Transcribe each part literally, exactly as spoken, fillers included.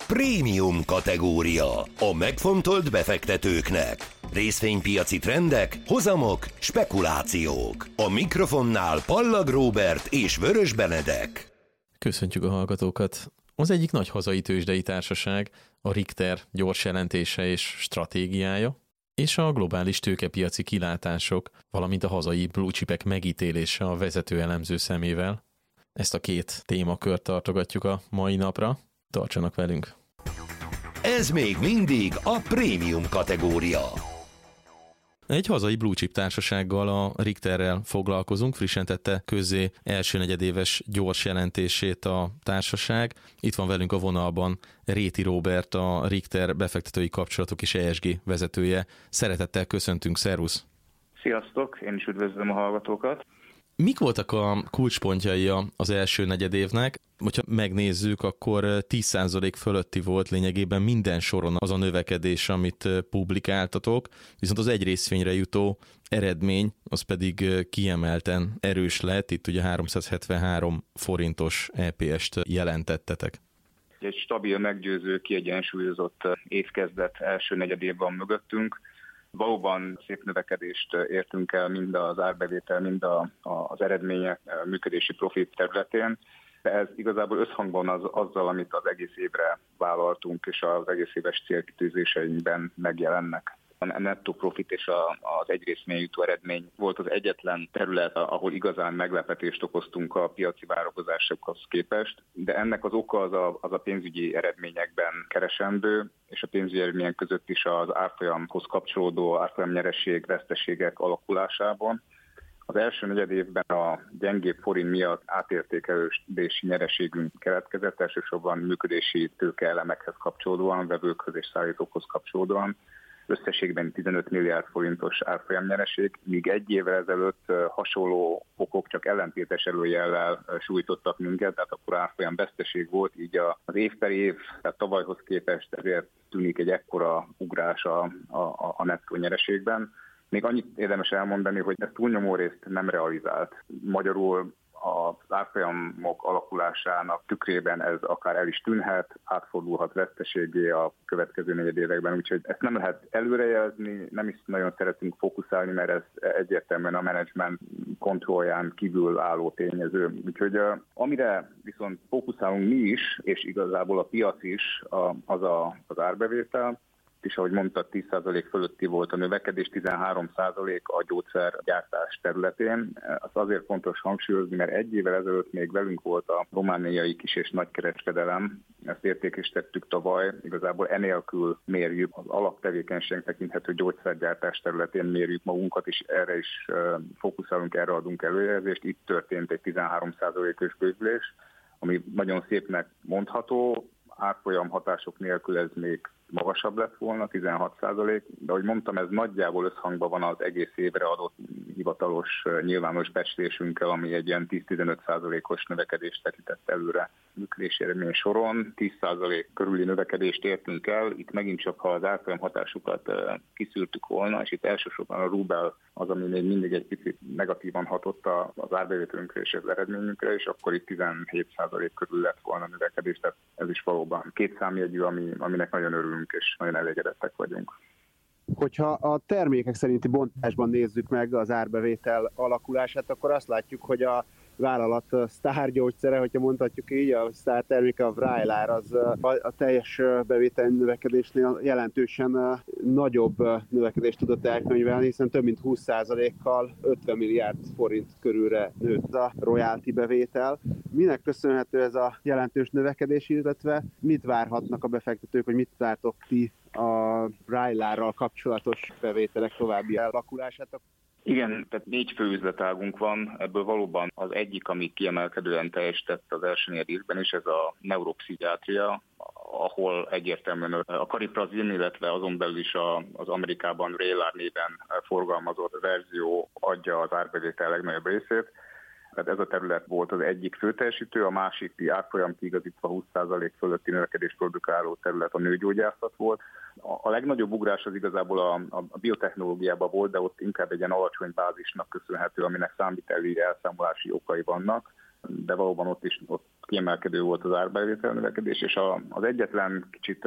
Prémium kategória. A megfontolt befektetőknek. Részvénypiaci trendek, hozamok, spekulációk. A mikrofonnál Pallag Róbert és Vörös Benedek. Köszöntjük a hallgatókat. Az egyik nagy hazai tőzsdei társaság, a Richter gyors jelentése és stratégiája, és a globális tőkepiaci kilátások, valamint a hazai blue chipek megítélése a vezető elemző szemével. Ezt a két témakört tartogatjuk a mai napra. Tartsanak velünk! Ez még mindig a prémium kategória. Egy hazai blue chip társasággal, a Richterrel foglalkozunk, frissen tette közzé első negyedéves gyors jelentését a társaság. Itt van velünk a vonalban Réti Róbert, a Richter befektetői kapcsolatok és E S G vezetője. Szeretettel köszöntünk, szervusz! Sziasztok, én is üdvözlöm a hallgatókat! Mik voltak a kulcspontjai az első negyedévnek? Hogyha megnézzük, akkor tíz százalék fölötti volt lényegében minden soron az a növekedés, amit publikáltatok, viszont az egy részvényre jutó eredmény, az pedig kiemelten erős lett, itt ugye háromszázhetvenhárom forintos E P S-t jelentettetek. Egy stabil, meggyőző, kiegyensúlyozott évkezdet első negyedév van mögöttünk. Valóban szép növekedést értünk el mind az árbevétel, mind a, a, az eredmények, a működési profit területén, de ez igazából összhangban az, azzal, amit az egész évre vállaltunk, és az egész éves célkitűzéseinkben megjelennek. A nettó profit és a, az egy részmény jutó eredmény volt az egyetlen terület, ahol igazán meglepetést okoztunk a piaci várakozásokhoz képest, de ennek az oka az a, az a pénzügyi eredményekben keresendő, és a pénzügyi eredmények között is az árfolyamhoz kapcsolódó árfolyamnyereség, veszteségek alakulásában. Az első negyed évben a gyengébb forint miatt átértékelődési nyereségünk keletkezett, elsősorban működési tőkeelemekhez kapcsolódóan, vevőkhöz és szállítókhoz kapcsolódóan. Összességben tizenöt milliárd forintos árfolyamnyereség, míg egy évvel ezelőtt hasonló okok csak ellentétes előjellel sújtottak minket, tehát akkor árfolyam veszteség volt, így az év per év, tehát tavalyhoz képest ezért tűnik egy ekkora ugrás a, a, a nettó nyereségben. Még annyit érdemes elmondani, hogy ez túlnyomó részt nem realizált. Magyarul az árfolyamok alakulásának tükrében ez akár el is tűnhet, átfordulhat veszteségé a következő negyedévekben, úgyhogy ezt nem lehet előrejelzni, nem is nagyon szeretünk fókuszálni, mert ez egyértelműen a menedzsment kontrollján kívül álló tényező. Úgyhogy amire viszont fókuszálunk mi is, és igazából a piac is, az a, az árbevétel, és ahogy mondtad, tíz százalék fölötti volt a növekedés, tizenhárom százalék a gyógyszergyártás területén. Az azért fontos hangsúlyozni, mert egy évvel ezelőtt még velünk volt a romániai kis- és nagykereskedelem. Ezt értékesítettük tavaly, igazából enélkül mérjük, az alaptevékenység tekinthető gyógyszergyártás területén mérjük magunkat, és erre is fókuszálunk, erre adunk előjelzést. Itt történt egy tizenhárom százalékos bővülés, ami nagyon szépnek mondható, árfolyam hatások nélkül ez még magasabb lett volna, tizenhat százalék, de ahogy mondtam, ez nagyjából összhangban van az egész évre adott hivatalos nyilvános becslésünkkel, ami egy ilyen tíz-tizenöt százalékos növekedést tekintett előre működési eredmény soron. tíz százalék körüli növekedést értünk el, itt megint csak, ha az árfolyam hatásukat kiszűrtük volna, és itt elsősorban a rubel az, ami még mindig egy picit negatívan hatott az árbevételünkre és az eredményünkre, és akkor itt tizenhét százalék körül lett volna a növekedés, tehát ez is valóban két számjegyű, ami, aminek nagyon örülünk, és nagyon elégedettek vagyunk. Hogyha a termékek szerinti bontásban nézzük meg az árbevétel alakulását, akkor azt látjuk, hogy a vállalat sztárgyógyszere, hogyha mondhatjuk így, a sztár terméke, a Vraylar, az a teljes bevétel növekedésnél jelentősen nagyobb növekedést tudott elkönyvelni, hiszen több mint húsz százalékkal ötven milliárd forint körülre nőtt a royalty bevétel. Minek köszönhető ez a jelentős növekedés, illetve mit várhatnak a befektetők, hogy mit vártok ti a Vraylarral kapcsolatos bevételek további alakulását? Igen, tehát négy fő üzletágunk van, ebből valóban az egyik, ami kiemelkedően teljesített az első negyed évben is, ez a neuropszichiátria, ahol egyértelműen a Cariprazin, illetve azon belül is a, az Amerikában Vraylar néven forgalmazott verzió adja az árbevétel legnagyobb részét. Tehát ez a terület volt az egyik főteljesítő, a másik árfolyam kiigazítva húsz százalék fölötti növekedés produkáló terület a nőgyógyászat volt. A legnagyobb ugrás az igazából a, a biotechnológiában volt, de ott inkább egy ilyen alacsony bázisnak köszönhető, aminek számviteli elszámolási okai vannak. de valóban ott is ott kiemelkedő volt az árbevétel növekedés, és a, az egyetlen kicsit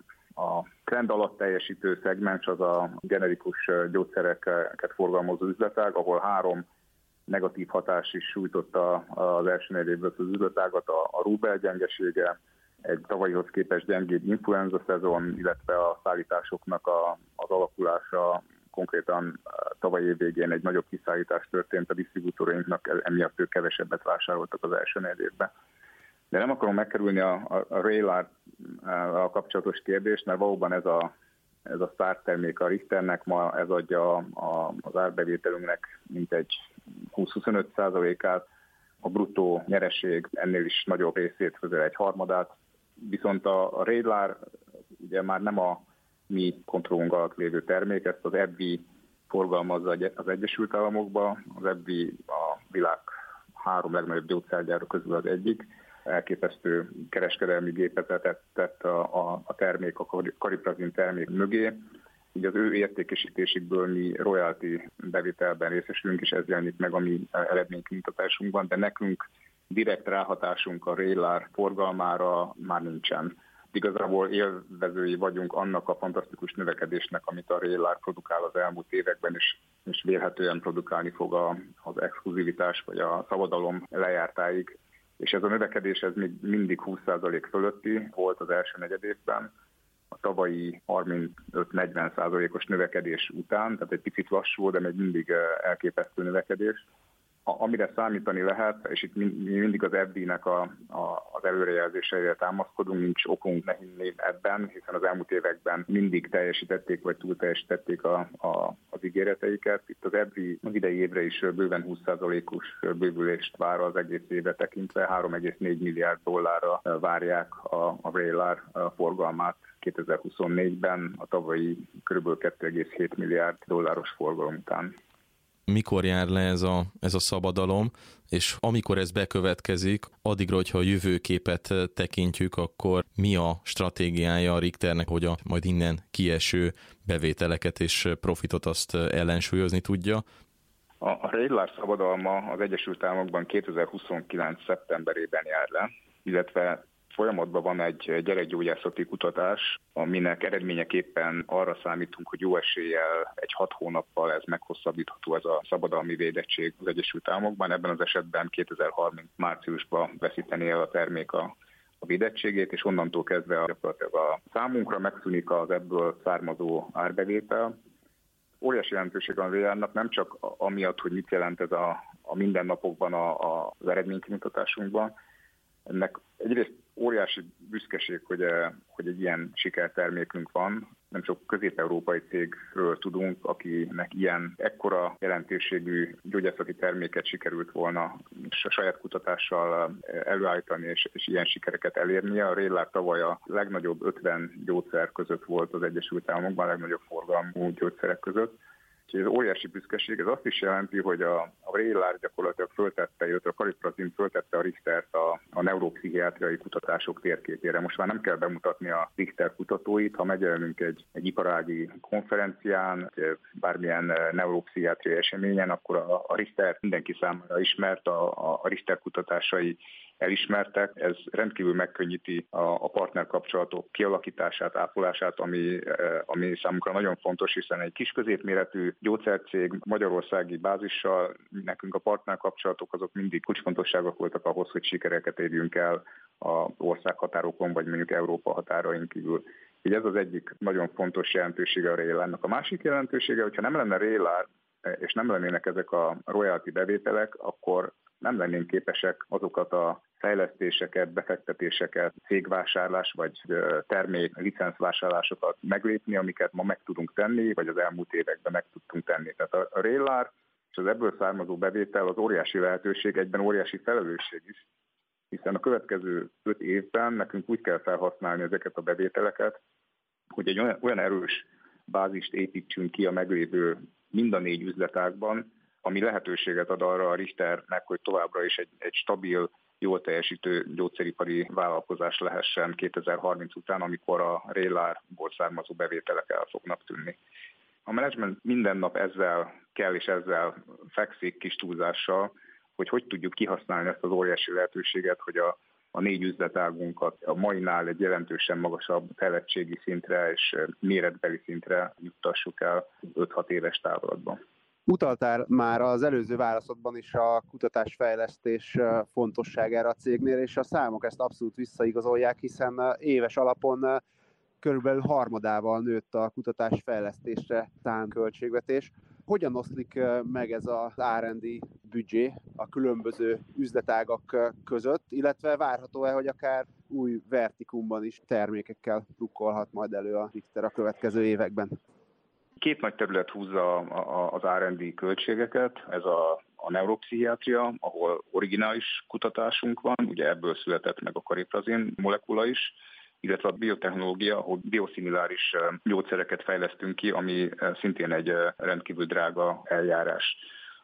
a trend alatt teljesítő szegmens az a generikus gyógyszereket forgalmazó üzletág, ahol három negatív hatás is sújtotta az első negyedévben az üzletágat, a, a rubel gyengesége, egy tavalyihoz képest gyengébb influenza szezon, illetve a szállításoknak a, az alakulása. Konkrétan tavaly év végén egy nagyobb kiszállítás történt a disztribútorainknak, emiatt ők kevesebbet vásároltak az első negyedévben. De nem akarom megkerülni a, a, a Vraylar-a kapcsolatos kérdést, mert valóban ez a, ez a sztártermék a Richternek, ma ez adja a, a, az árbevételünknek mintegy húsz-huszonöt százalékát, a bruttó nyereség ennél is nagyobb részét, közel egy harmadát, viszont a, a Vraylar ugye már nem a mi kontrollunk alatt lévő termék, ezt az á bbé vé forgalmazza az Egyesült Államokba, az á bbé vé a világ három legnagyobb gyógyszergyára közül az egyik, elképesztő kereskedelmi gépezetet tett a, a, a termék, a Cariprazin termék mögé, így az ő értékesítésükből mi royalty bevételben részesülünk, és ez jelenik meg a mi eredménykimutatásunkban, de nekünk direkt ráhatásunk a Vraylar forgalmára már nincsen. Igazából élvezői vagyunk annak a fantasztikus növekedésnek, amit a Vraylar produkál az elmúlt években, és, és vélhetően produkálni fog a, az exkluzivitás vagy a szabadalom lejártáig. És ez a növekedés ez még mindig húsz százalék fölötti volt az első negyedévben, a tavalyi harmincöt-negyven százalékos növekedés után, tehát egy picit lassú, de még mindig elképesztő növekedés. Amire számítani lehet, és itt mi mindig az á bbé vé-nek a, a, az előrejelzéseire támaszkodunk, nincs okunk ne hinni ebben, hiszen az elmúlt években mindig teljesítették, vagy túl teljesítették a, a, az ígéreteiket. Itt az á bbé vé az idei évre is bőven húsz százalékos bővülést vár az egész évre tekintve, három egész négy milliárd dollárra várják a, a Vraylar forgalmát kétezer-huszonnégyben, a tavalyi kb. kettő egész hét milliárd dolláros forgalom után. Mikor jár le ez a, ez a szabadalom, és amikor ez bekövetkezik, addigra, hogyha a jövőképet tekintjük, akkor mi a stratégiája a Richternek, hogy a majd innen kieső bevételeket és profitot azt ellensúlyozni tudja? A Vraylar szabadalma az Egyesült Államokban kétezer-huszonkilenc szeptemberében jár le, illetve folyamatban van egy gyerekgyógyászati kutatás, aminek eredményeképpen arra számítunk, hogy jó eséllyel egy hat hónappal ez meghosszabbítható, ez a szabadalmi védettség az Egyesült Államokban. Ebben az esetben kétezer-harminc márciusban veszíteni el a termék a, a védettségét, és onnantól kezdve a, a számunkra megszűnik az ebből származó árbevétel. Óriási jelentőség van a Vraylarnak, nem csak amiatt, hogy mit jelent ez a, a mindennapokban a, a, az eredménykimutatásunkban. Ennek egyrészt óriási büszkeség, hogy, hogy egy ilyen sikertermékünk van. Nem sok közép-európai cégről tudunk, akinek ilyen ekkora jelentőségű gyógyászati terméket sikerült volna és a saját kutatással előállítani és, és ilyen sikereket elérnie. A Vraylar tavaly a legnagyobb ötven gyógyszer között volt az Egyesült Államokban, a legnagyobb forgalmú gyógyszerek között. Ez óriási büszkeség, ez azt is jelenti, hogy a, a Vraylar gyakorlatilag föltette, illetve a Cariprazin föltette a Richtert a, a neuropszichiátriai kutatások térképére. Most már nem kell bemutatni a Richter kutatóit, ha megjelenünk egy, egy iparági konferencián, bármilyen neuropszichiátriai eseményen, akkor a, a Richter mindenki számára ismert, a, a Richter kutatásai elismertek. Ez rendkívül megkönnyíti a, a partnerkapcsolatok kialakítását, ápolását, ami, ami számunkra nagyon fontos, hiszen egy kis középméretű gyógyszercég magyarországi bázissal nekünk a partnerkapcsolatok azok mindig kulcsfontosságok voltak ahhoz, hogy sikereket érjünk el az országhatárokon, vagy mondjuk Európa határain kívül. Így ez az egyik nagyon fontos jelentősége a Vraylarnak. A másik jelentősége, hogyha nem lenne Vraylar, és nem lennének ezek a royalty bevételek, akkor nem lennénk képesek azokat a fejlesztéseket, befektetéseket, cégvásárlás vagy termék licencvásárlásokat meglépni, amiket ma meg tudunk tenni, vagy az elmúlt években meg tudtunk tenni. Tehát a Vraylar és az ebből származó bevétel az óriási lehetőség, egyben óriási felelősség is, hiszen a következő öt évben nekünk úgy kell felhasználni ezeket a bevételeket, hogy egy olyan, olyan erős bázist építsünk ki a meglévő mind a négy üzletágban, ami lehetőséget ad arra a Richternek, hogy továbbra is egy, egy stabil, jól teljesítő gyógyszeripari vállalkozás lehessen kétezer-harminc után, amikor a Vraylarból származó bevételek el fognak tűnni. A menedzsment minden nap ezzel kell és ezzel fekszik kis túlzással, hogy hogy tudjuk kihasználni ezt az óriási lehetőséget, hogy a, a négy üzletágunkat a mainál egy jelentősen magasabb fejlettségi szintre és méretbeli szintre juttassuk el öt-hat éves távlatban. Utaltál már az előző válaszodban is a kutatásfejlesztés fontosságára a cégnél, és a számok ezt abszolút visszaigazolják, hiszen éves alapon körülbelül harmadával nőtt a kutatásfejlesztésre szánt költségvetés. Hogyan oszlik meg ez az er and dé büdzsé a különböző üzletágak között, illetve várható-e, hogy akár új vertikumban is termékekkel rukkolhat majd elő a Richter a következő években? Két nagy terület húzza az er and dé költségeket, ez a, a neuropszichiátria, ahol originális kutatásunk van, ugye ebből született meg a kariprazin molekula is, illetve a biotechnológia, ahol bioszimiláris gyógyszereket fejlesztünk ki, ami szintén egy rendkívül drága eljárás.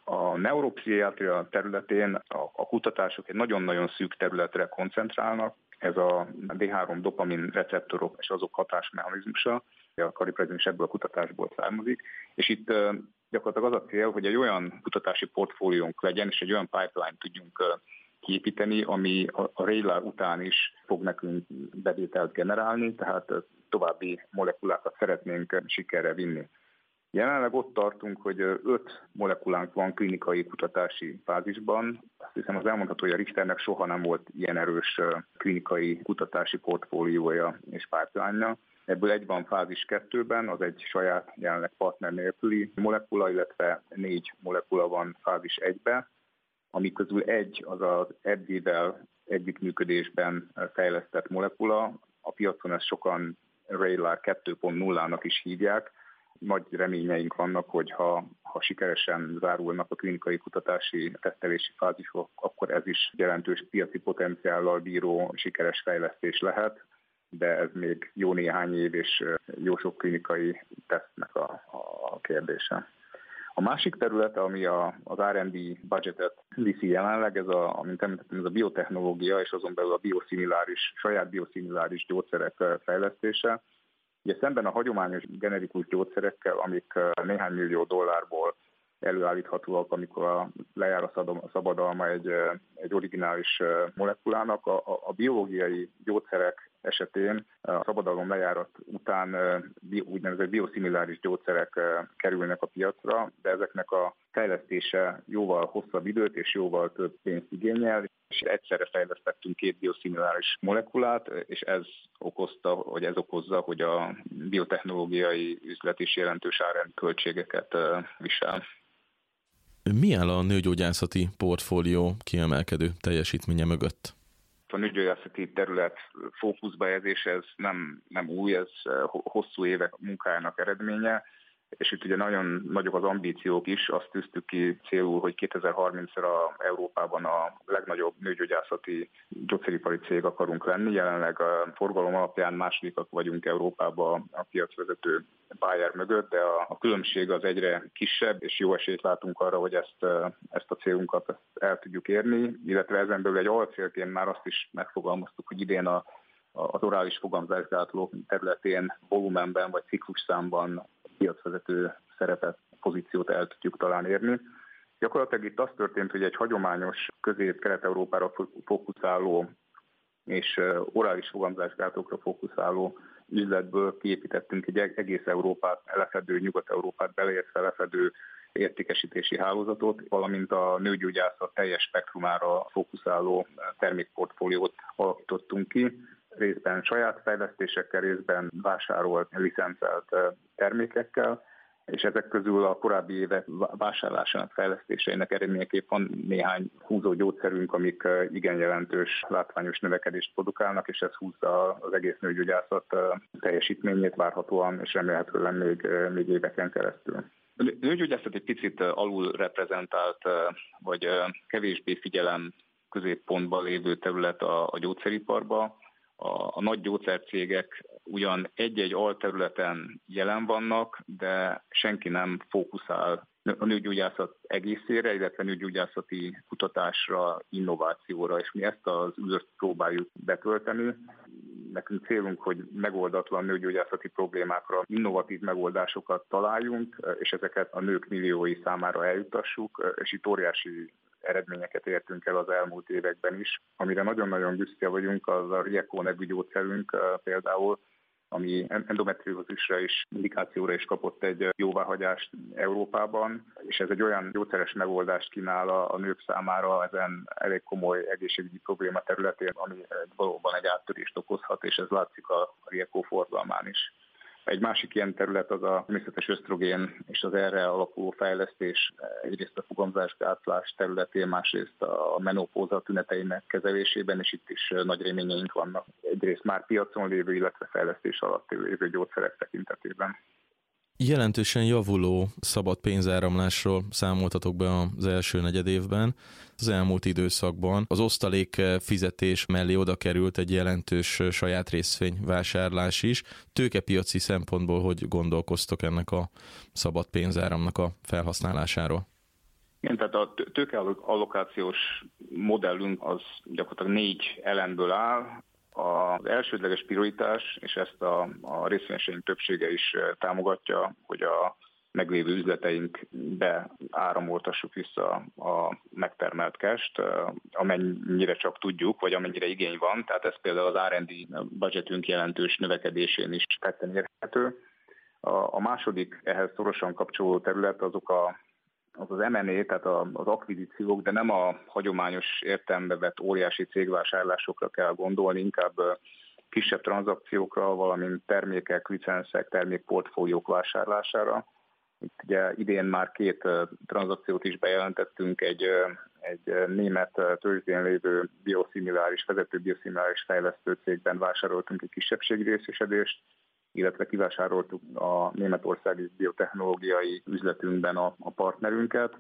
A neuropszichiátria területén a kutatások egy nagyon-nagyon szűk területre koncentrálnak, ez a dé három dopamin receptorok és azok hatásmechanizmusa, a kariprazin is ebből a kutatásból származik, és itt gyakorlatilag az a cél, hogy egy olyan kutatási portfóliónk legyen, és egy olyan pipeline tudjunk kiépíteni, ami a Vraylar után is fog nekünk bevételt generálni, tehát további molekulákat szeretnénk sikerre vinni. Jelenleg ott tartunk, hogy öt molekulánk van klinikai kutatási fázisban. Azt hiszem, az elmondható, hogy a Richternek soha nem volt ilyen erős klinikai kutatási portfóliója és pipeline-ja. Ebből egy van fázis kettőben, az egy saját jelenleg partner nélküli molekula, illetve négy molekula van fázis egyben, ami közül egy az az é dé vé-vel együttműködésben fejlesztett molekula. A piacon ezt sokan Vraylar kettő pont nullának is hívják. Nagy reményeink vannak, hogy ha, ha sikeresen zárulnak a klinikai kutatási tesztelési fázisok, akkor ez is jelentős piaci potenciállal bíró sikeres fejlesztés lehet, de ez még jó néhány év és jó sok klinikai tesztnek a, a kérdése. A másik terület, ami a, az er and dé budgetet viszi jelenleg, ez a, amint említettem, ez a biotechnológia, és azon belül a bioszimiláris, saját bioszimiláris gyógyszerek fejlesztése. Ugye szemben a hagyományos generikus gyógyszerekkel, amik néhány millió dollárból előállíthatóak, amikor a, lejár a szabadalma egy, egy originális molekulának, a, a biológiai gyógyszerek esetén a szabadalom lejárat után úgynevezett bioszimiláris gyógyszerek kerülnek a piacra, de ezeknek a fejlesztése jóval hosszabb időt és jóval több pénzt igényel, és egyszerre fejlesztettünk két bioszimiláris molekulát, és ez okozta, vagy ez okozza, hogy a biotechnológiai üzlet is jelentős árend költségeket visel. Mi áll a nőgyógyászati portfólió kiemelkedő teljesítménye mögött? A nőgyógyászati terület fókuszba helyezése ez nem, nem új, ez hosszú évek munkájának eredménye, és itt ugye nagyon nagyok az ambíciók is, azt tűztük ki célul, hogy kétezer-harmincra Európában a legnagyobb nőgyógyászati gyógyszeripari cég akarunk lenni. Jelenleg a forgalom alapján másodikak vagyunk Európában a piacvezető Bayer mögött, de a, a különbség az egyre kisebb, és jó esélyt látunk arra, hogy ezt, ezt a célunkat ezt el tudjuk érni, illetve ezen belül egy alcélként már azt is megfogalmaztuk, hogy idén a, az orális fogamzásgátló területén volumenben vagy ciklusszámban piacvezető szerepet, pozíciót el tudjuk talán érni. Gyakorlatilag itt az történt, hogy egy hagyományos közép-kelet-európára fókuszáló és orális fogamzásgátlókra fókuszáló üzletből kiépítettünk egy egész Európát lefedő, Nyugat-Európát beleértve lefedő értékesítési hálózatot, valamint a nőgyógyászat teljes spektrumára fókuszáló termékportfóliót alakítottunk ki, részben saját fejlesztésekkel, részben vásárolt, licencelt termékekkel, és ezek közül a korábbi évek vásárlásának fejlesztéseinek eredményeképp van néhány húzó gyógyszerünk, amik igen jelentős látványos növekedést produkálnak, és ez húzza az egész nőgyógyászat teljesítményét várhatóan, és remélhetően még, még éveken keresztül. A nőgyógyászat egy picit alul reprezentált, vagy kevésbé figyelem középpontban lévő terület a, a gyógyszeriparban. A, a nagy gyógyszercégek ugyan egy-egy alterületen jelen vannak, de senki nem fókuszál a nőgyógyászat egészére, illetve nőgyógyászati kutatásra, innovációra, és mi ezt az űrt próbáljuk betölteni. Nekünk célunk, hogy megoldatlan nőgyógyászati problémákra innovatív megoldásokat találjunk, és ezeket a nők milliói számára eljutassuk, és itt óriási eredményeket értünk el az elmúlt években is. Amire nagyon-nagyon büszke vagyunk, az a Rieco nevű gyógyszerünk például, ami endometriózisra is, indikációra is kapott egy jóváhagyást Európában, és ez egy olyan gyógyszeres megoldást kínál a nők számára ezen elég komoly egészségügyi probléma területén, ami valóban egy áttörést okozhat, és ez látszik a Rieco forgalmán is. Egy másik ilyen terület az a természetes ösztrogén és az erre alapuló fejlesztés, egyrészt a fogamzásgátlás területén, másrészt a menopóza tüneteinek kezelésében, és itt is nagy reményeink vannak. Egyrészt már piacon lévő, illetve fejlesztés alatt lévő gyógyszerek tekintetében. Jelentősen javuló szabad pénzáramlásról számoltatok be az első negyedévben. Az elmúlt időszakban az osztalék fizetés mellé oda került egy jelentős saját részvényvásárlás is. Tőkepiaci szempontból hogy gondolkoztok ennek a szabad pénzáramnak a felhasználásáról? Igen, tehát a tőkeallokációs modellünk az gyakorlatilag négy elemből áll. Az elsődleges prioritás, és ezt a, a részvényeseink többsége is támogatja, hogy a meglévő üzleteinkbe áramoltassuk vissza a megtermelt cash-t, amennyire csak tudjuk, vagy amennyire igény van. Tehát ez például az er and dé budgetünk jelentős növekedésén is tetten érhető. A, a második ehhez szorosan kapcsolódó terület azok a az az em and á, tehát az akvizíciók, de nem a hagyományos értelembe vett óriási cégvásárlásokra kell gondolni, inkább kisebb tranzakciókra, valamint termékek, licenszek, termékportfóliók vásárlására. Itt ugye idén már két tranzakciót is bejelentettünk, egy, egy német tőzsdén lévő bioszimiláris, vezető bioszimiláris fejlesztő cégben vásároltunk egy kisebbségi részesedést, illetve kivásároltuk a németországi biotechnológiai üzletünkben a, a partnerünket.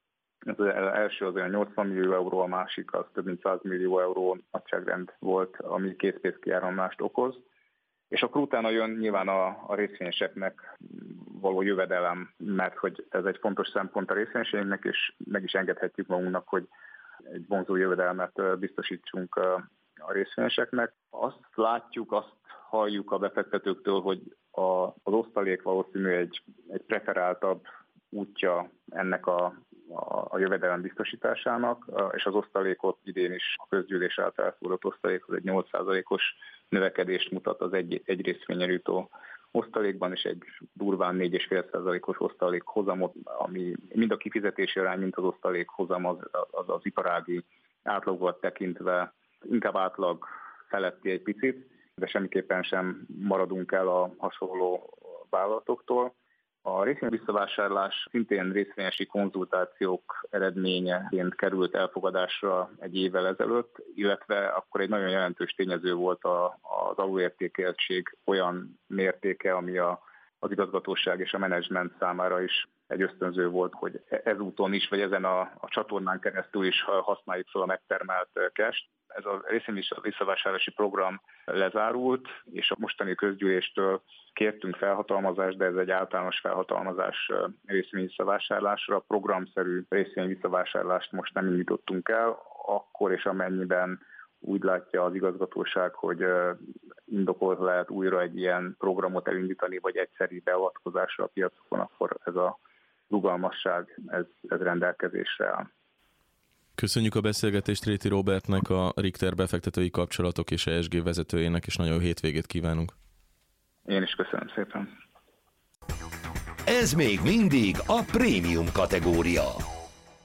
Az első az olyan nyolcvan millió euró, a másik az több mint száz millió euró nagyságrend volt, ami készpénzkiáramlást okoz. És akkor utána jön nyilván a, a részvényeseknek való jövedelem, mert hogy ez egy fontos szempont a részvényeseinknek, és meg is engedhetjük magunknak, hogy egy vonzó jövedelmet biztosítsunk a részvényeseknek. Azt látjuk, azt halljuk a befektetőktől, hogy a, az osztalék valószínű egy, egy preferáltabb útja ennek a, a, a jövedelem biztosításának, és az osztalékot idén is a közgyűlés által elfogadott osztalék az egy nyolc százalékos növekedést mutat az egy, egy részvényen jutó osztalékban, és egy durván négy egész öt százalékos osztalék hozamot, ami mind a kifizetési arány, mint az osztalék hozam az, az, az iparági átlagot tekintve inkább átlag feletti egy picit, de semmiképpen sem maradunk el a hasonló vállalatoktól. A részvény visszavásárlás szintén részvényesi konzultációk eredményeként került elfogadásra egy évvel ezelőtt, illetve akkor egy nagyon jelentős tényező volt a, az alulértékeltség olyan mértéke, ami a, az igazgatóság és a menedzsment számára is egy ösztönző volt, hogy ezúton is, vagy ezen a, a csatornán keresztül is használjuk fel a megtermelt cash-t. Ez a részvény visszavásárlási program lezárult, és a mostani közgyűléstől kértünk felhatalmazást, de ez egy általános felhatalmazás részvény visszavásárlásra. Programszerű részvény visszavásárlást most nem indítottunk el, akkor és amennyiben úgy látja az igazgatóság, hogy indokolt lehet újra egy ilyen programot elindítani, vagy egyszeri beavatkozásra a piacokon, akkor ez a rugalmasság, ez, ez rendelkezésre áll. Köszönjük a beszélgetést Réti Robertnek, a Richter befektetői kapcsolatok és E S G vezetőjének, és nagyon jó hétvégét kívánunk. Én is köszönöm szépen. Ez még mindig a prémium kategória.